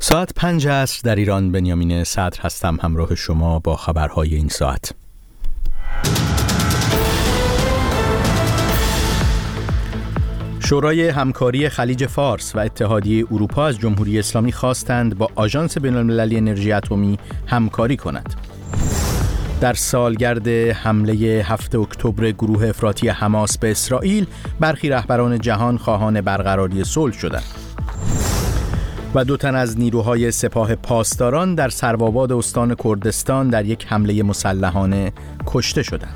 ساعت 5 عصر در ایران. بنیامین صدر هستم همراه شما با خبرهای این ساعت. شورای همکاری خلیج فارس و اتحادیه اروپا از جمهوری اسلامی خواستند با آژانس بین‌المللی انرژی اتمی همکاری کند. در سالگرد حمله 7 اکتبر گروه افراطی حماس به اسرائیل، برخی رهبران جهان خواهان برقراری صلح شدند. و 2 تن از نیروهای سپاه پاسداران در سروآباد استان کردستان در یک حمله مسلحانه کشته شدند.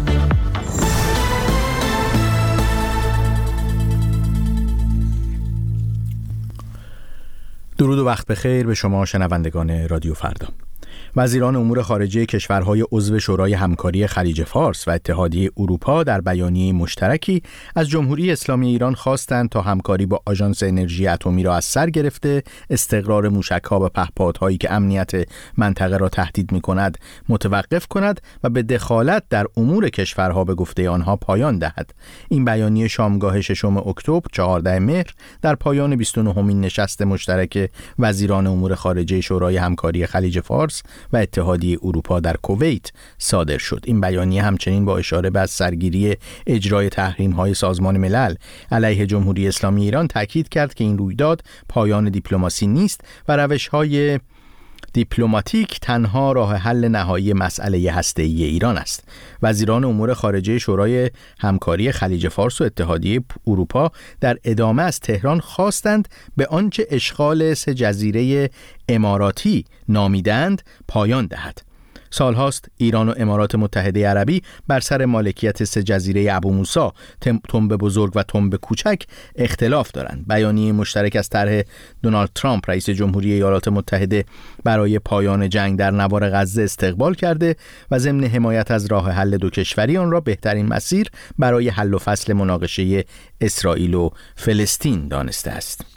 درود و وقت بخیر به شما شنوندگان رادیو فردا. وزیران امور خارجه کشورهای عضو شورای همکاری خلیج فارس و اتحادیه اروپا در بیانیه مشترکی از جمهوری اسلامی ایران خواستند تا همکاری با آژانس انرژی اتمی را از سر گرفته، استقرار موشک‌ها و پهپادهایی که امنیت منطقه را تهدید می‌کند متوقف کند و به دخالت در امور کشورها به گفته آنها پایان دهد. این بیانیه شامگاه 6 اکتبر 14 مهر در پایان 29مین نشست مشترک وزیران امور خارجه شورای همکاری خلیج فارس و اتحادیه اروپا در کویت صادر شد. این بیانیه همچنین با اشاره به سرگیری اجرای تحریم‌های سازمان ملل علیه جمهوری اسلامی ایران تاکید کرد که این رویداد پایان دیپلماسی نیست و روش‌های دیپلماتیک تنها راه حل نهایی مسئله هسته‌ای ایران است. وزیران امور خارجه شورای همکاری خلیج فارس و اتحادیه اروپا در ادامه از تهران خواستند به آنچه اشغال 3 جزیره اماراتی نامیدند پایان دهد. سالهاست ایران و امارات متحده عربی بر سر مالکیت 3 جزیره ابو موسی، تنب بزرگ و تنب کوچک اختلاف دارند. بیانیه مشترک از طرح دونالد ترامپ رئیس جمهوری ایالات متحده برای پایان جنگ در نوار غزه استقبال کرده و ضمن حمایت از راه حل 2 کشوری آن را بهترین مسیر برای حل و فصل مناقشه اسرائیل و فلسطین دانسته است.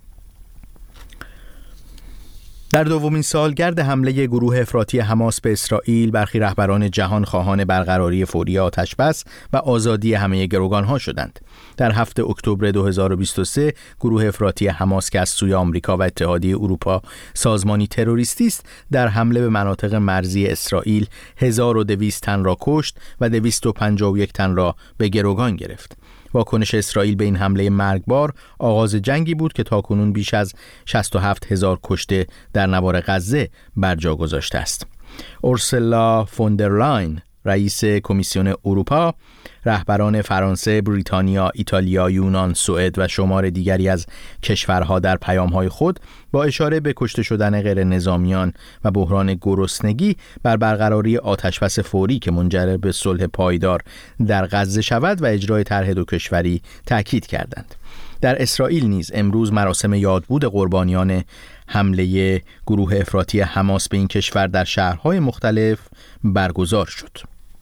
در 2مین سالگرد حمله گروه افراطی حماس به اسرائیل، برخی رهبران جهان خواهان برقراری فوری آتشبس و آزادی همه گروگانها شدند. در 7 اکتبر 2023 گروه افراطی حماس که از سوی آمریکا و اتحادیه اروپا سازمانی تروریستی است، در حمله به مناطق مرزی اسرائیل 1200 تن را کشت و 251 تن را به گروگان گرفت. واکنش اسرائیل به این حمله مرگبار آغاز جنگی بود که تاکنون بیش از 67,000 کشته در نوار غزه بر جا گذاشته است. اورسولا فوندرلاین رئیس کمیسیون اروپا، رهبران فرانسه، بریتانیا، ایتالیا، یونان، سوئد و شمار دیگری از کشورها در پیام‌های خود با اشاره به کشته شدن غیر نظامیان و بحران گرسنگی بر برقراری آتشبس فوری که منجر به صلح پایدار در غزه شود و اجرای طرح 2 کشوری تاکید کردند. در اسرائیل نیز امروز مراسم یادبود قربانیان حمله گروه افراطی حماس به این کشور در شهرهای مختلف برگزار شد.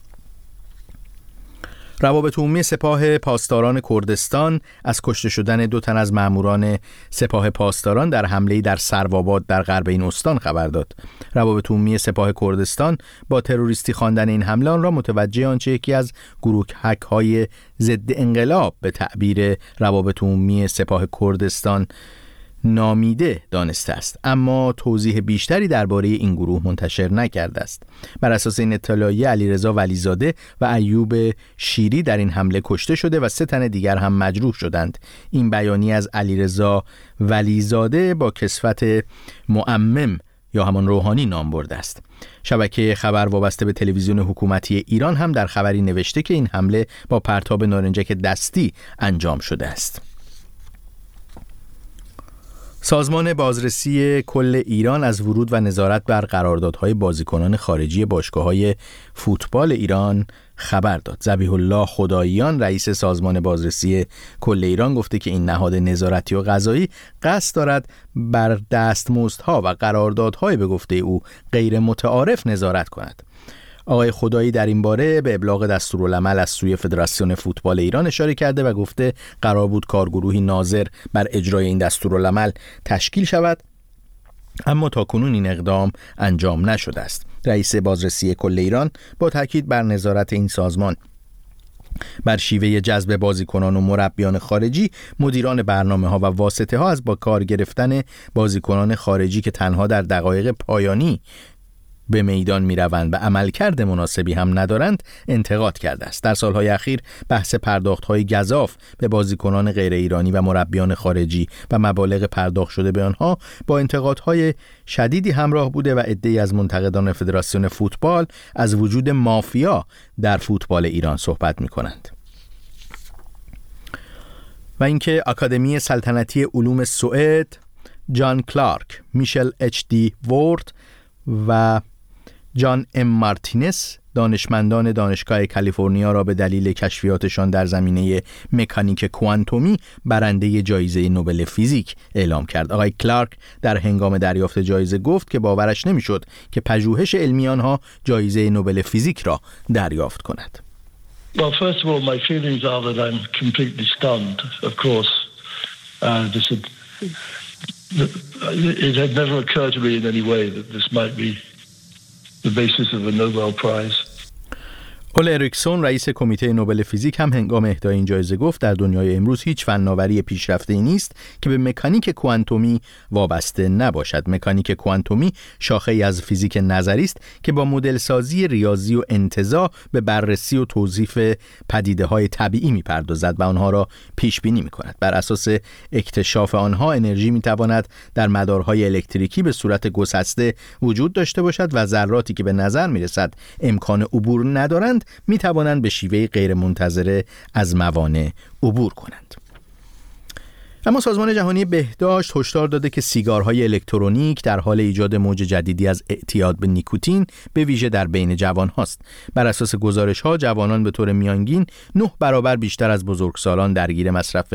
روابط عمومی سپاه پاسداران کردستان از کشته شدن 2 تن از ماموران سپاه پاسداران در حمله‌ای در سروآباد در غرب این استان خبر داد. روابط عمومی سپاه کردستان با تروریستی خواندن این حمله آن را متوجه آنچه یکی از گروه‌های ضد انقلاب به تعبیر روابط عمومی سپاه کردستان نامیده دانسته است، اما توضیح بیشتری درباره این گروه منتشر نکرده است. بر اساس این اطلاعیه علیرضا ولیزاده و ایوب شیری در این حمله کشته شده و 3 تن دیگر هم مجروح شدند. این بیانیه از علیرضا ولیزاده با کسوت معمم یا همان روحانی نام برده است. شبکه خبر وابسته به تلویزیون حکومتی ایران هم در خبری نوشته که این حمله با پرتاب نارنجک دستی انجام شده است. سازمان بازرسی کل ایران از ورود و نظارت بر قراردادهای بازیکنان خارجی باشگاه‌های فوتبال ایران خبر داد. ذبیح الله خداییان رئیس سازمان بازرسی کل ایران گفته که این نهاد نظارتی و قضایی قصد دارد بر دستمزدها و قراردادهای به گفته او غیر متعارف نظارت کند. آقای خدایی در این باره به ابلاغ دستورالعمل از سوی فدراسیون فوتبال ایران اشاره کرده و گفته قرار بود کارگروهی ناظر بر اجرای این دستورالعمل تشکیل شود، اما تاکنون این اقدام انجام نشده است. رئیس بازرسی کل ایران با تاکید بر نظارت این سازمان بر شیوه جذب بازیکنان و مربیان خارجی، مدیران برنامه‌ها و واسطه‌ها از با کار گرفتن بازیکنان خارجی که تنها در دقایق پایانی به میدان میروند و عملکرد مناسبی هم ندارند انتقاد کرده است. در سالهای اخیر بحث پرداخت‌های گزاف به بازیکنان غیر ایرانی و مربیان خارجی و مبالغ پرداخت شده به آنها با انتقادهای شدیدی همراه بوده و عده‌ای از منتقدان فدراسیون فوتبال از وجود مافیا در فوتبال ایران صحبت می‌کنند. و اینکه آکادمی سلطنتی علوم سوئد، جان کلارک، میشل اچ دی وورد و جان ام مارتینز، دانشمندان دانشگاه کالیفرنیا را به دلیل کشفیاتشان در زمینه مکانیک کوانتومی برنده جایزه نوبل فیزیک اعلام کرد. آقای کلارک در هنگام دریافت جایزه گفت که باورش نمیشد که پژوهش علمی آنها جایزه نوبل فیزیک را دریافت کند. Well, first of all, my feelings are that I'm completely stunned. Of course, it had never occurred to me in any way that this might be the basis of a Nobel Prize. اول اریکسون، رئیس کمیته نوبل فیزیک، هم هنگام اهدای این جایزه گفت در دنیای امروز هیچ فناوری پیشرفته‌ای نیست که به مکانیک کوانتومی وابسته نباشد. مکانیک کوانتومی شاخه‌ای از فیزیک نظری است که با مدل سازی ریاضی و انتزاع به بررسی و توصیف پدیده‌های طبیعی می‌پردازد و آنها را پیش بینی می‌کند. بر اساس اکتشاف آنها انرژی می‌تواند در مدارهای الکتریکی به صورت گسسته وجود داشته باشد و ذراتی که به نظر می‌رسد امکان عبور ندارند می توانند به شیوه غیر منتظره از موانع عبور کنند. اما سازمان جهانی بهداشت هشدار داده که سیگارهای الکترونیک در حال ایجاد موج جدیدی از اعتیاد به نیکوتین، به ویژه در بین جوان هاست. بر اساس گزارش ها جوانان به طور میانگین 9 برابر بیشتر از بزرگسالان درگیر مصرف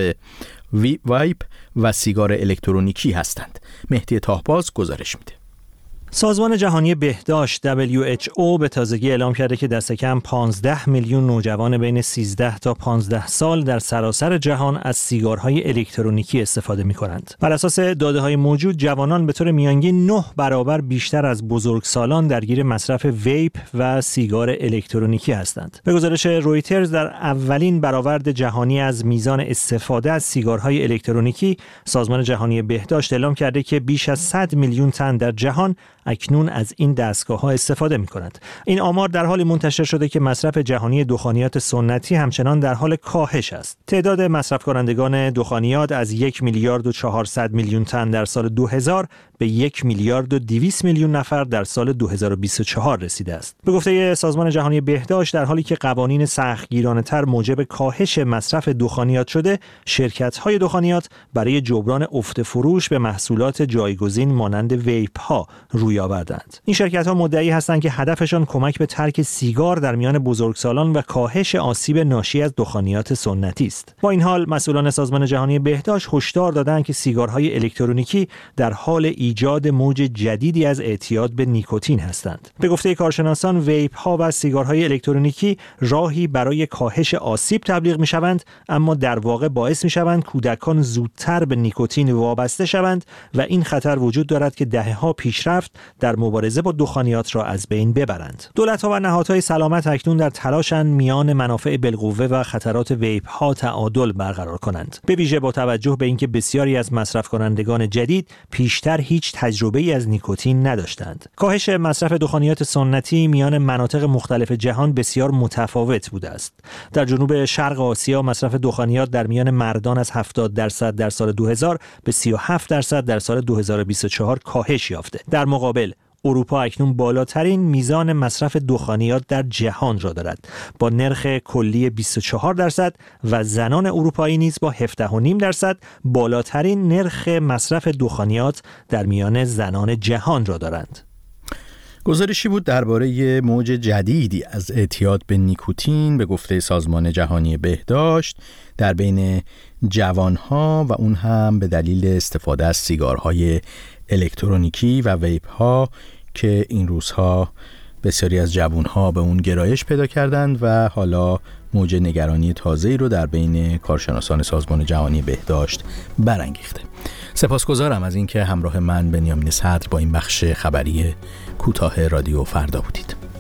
ویپ و سیگار الکترونیکی هستند. مهدی طاهباز گزارش میده. سازمان جهانی بهداشت WHO به تازگی اعلام کرده که دست کم 15 میلیون نوجوان بین 13 تا 15 سال در سراسر جهان از سیگارهای الکترونیکی استفاده می‌کنند. بر اساس داده‌های موجود، جوانان به طور میانگین 9 برابر بیشتر از بزرگسالان درگیر مصرف ویپ و سیگار الکترونیکی هستند. به گزارش رویترز، در اولین برآورد جهانی از میزان استفاده از سیگارهای الکترونیکی، سازمان جهانی بهداشت اعلام کرده که بیش از 100 میلیون تن در جهان اکنون از این دستگاه‌ها استفاده می‌کنند. این آمار در حال منتشر شده که مصرف جهانی دخانیات سنتی همچنان در حال کاهش است. تعداد مصرف کنندگان دخانیات از 1 میلیارد و 400 میلیون تن در سال 2000 به 1 میلیارد و 200 میلیون نفر در سال 2024 رسیده است. به گفته سازمان جهانی بهداشت، در حالی که قوانین سختگیرانه‌تر موجب کاهش مصرف دخانیات شده، شرکت‌های دخانیات برای جبران افت فروش به محصولات جایگزین مانند ویپ‌ها روی آوردند. این شرکت‌ها مدعی هستند که هدفشان کمک به ترک سیگار در میان بزرگسالان و کاهش آسیب ناشی از دخانیات سنتی است. با این حال، مسئولان سازمان جهانی بهداشت هشدار دادند که سیگارهای الکترونیکی در حال ایجاد موج جدیدی از اعتیاد به نیکوتین هستند. به گفته کارشناسان، ویپ‌ها و سیگارهای الکترونیکی راهی برای کاهش آسیب تبلیغ می‌شوند، اما در واقع باعث می‌شوند کودکان زودتر به نیکوتین وابسته شوند و این خطر وجود دارد که دهه‌ها پیشرفت در مبارزه با دخانیات را از بین ببرند. دولت‌ها و نهادهای سلامت اکنون در تلاشند میان منافع بالقوه و خطرات ویپ‌ها تعادل برقرار کنند. به ویژه با توجه به اینکه بسیاری از مصرف کنندگان جدید پیشتر هیچ تجربه‌ای از نیکوتین نداشتند. کاهش مصرف دخانیات سنتی میان مناطق مختلف جهان بسیار متفاوت بوده است. در جنوب شرق آسیا مصرف دخانیات در میان مردان از 70% در سال 2000 به 37% در سال 2024 کاهش یافته. در مقابل اروپا اکنون بالاترین میزان مصرف دخانیات در جهان را دارد با نرخ کلی 24% و زنان اروپایی نیز با 17.5% بالاترین نرخ مصرف دخانیات در میان زنان جهان را دارند. گزارشی بود درباره موج جدیدی از اعتیاد به نیکوتین به گفته سازمان جهانی بهداشت در بین جوانها و اون هم به دلیل استفاده از سیگارهای الکترونیکی و ویپ‌ها که این روزها بسیاری از جوانها به اون گرایش پیدا کردند و حالا موج نگرانی تازه‌ای رو در بین کارشناسان سازمان جهانی بهداشت برانگیخته. سپاسگزارم از اینکه همراه من بنیامین صدر با این بخش خبری کوتاه رادیو فردا بودید.